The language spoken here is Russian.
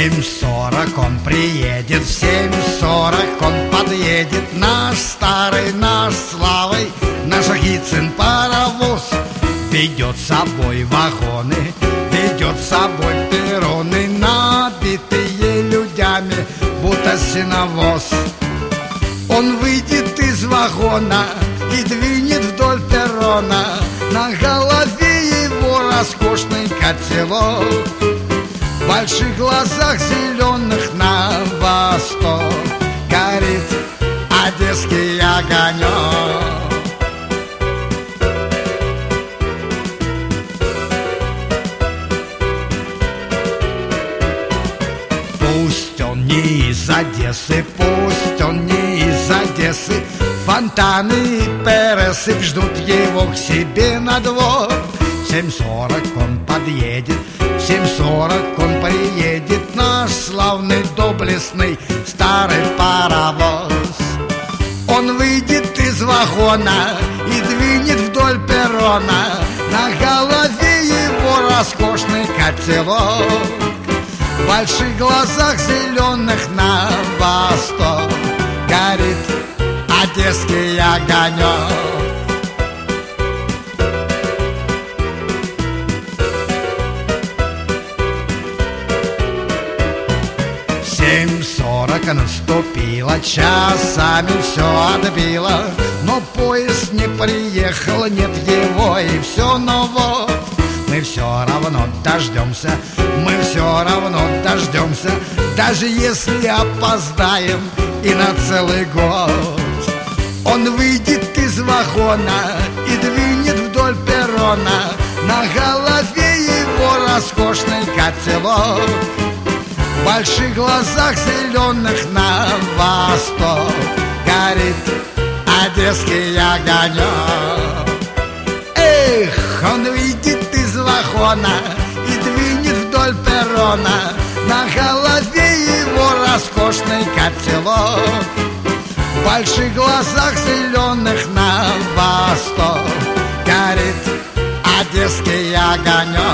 7:40 он приедет, в 7:40 он подъедет. Наш старый, наш славой, наш Рахицын паровоз. Ведет с собой вагоны, ведет с собой перроны, набитые людьми, будто сеновоз. Он выйдет из вагона и двинет вдоль перрона. На голове его роскошный котелок, в больших глазах зеленых на восток горит одесский огонек. Пусть он не из Одессы, пусть он не из Одессы, фонтаны и пересы ждут его к себе на двор. В 7:40 он подъедет, в 7:40 он приедет, наш славный, доблестный старый паровоз. Он выйдет из вагона и двинет вдоль перрона. На голове его роскошный котелок, в больших глазах зеленых на восток горит одесский огонек. В 7:40 наступило, часами все отбило, но поезд не приехал, нет его и все, но вот мы все равно дождемся, мы все равно дождемся, даже если опоздаем и на целый год. Он выйдет из вагона и двинет вдоль перрона. На голове его роскошный котелок, в больших глазах зеленых на восток горит одесский огонек. Эх, он выйдет из вагона и двинет вдоль перрона. На голове его роскошный котелок, в больших глазах зеленых на восток горит одесский огонек.